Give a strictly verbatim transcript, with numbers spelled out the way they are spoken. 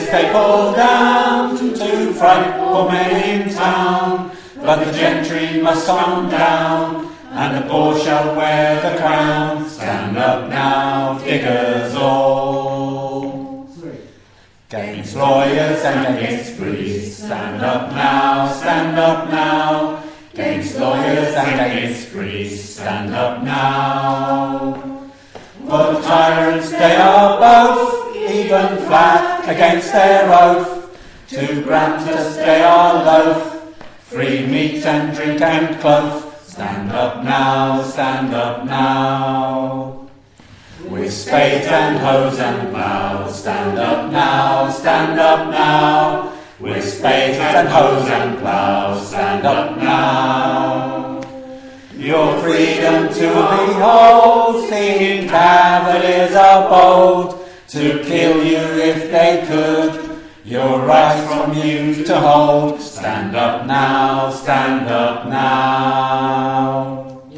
they pull down to fright poor men in town. But the gentry must come down, and the poor shall wear the crown. Stand up now, diggers all. Against lawyers and against priests, stand up now, stand up now. Against lawyers and against priests, stand up now. For tyrants they are both, even flat against their oath. To grant us they are loath, free meat and drink and cloth. Stand up now, stand up now. With spades and hoes and ploughs, stand up now, stand up now. With spades and hoes and ploughs, stand up now. Your freedom to behold, seeing cavaliers are bold, to kill you if they could, your right from you to hold. Stand up now, stand up now.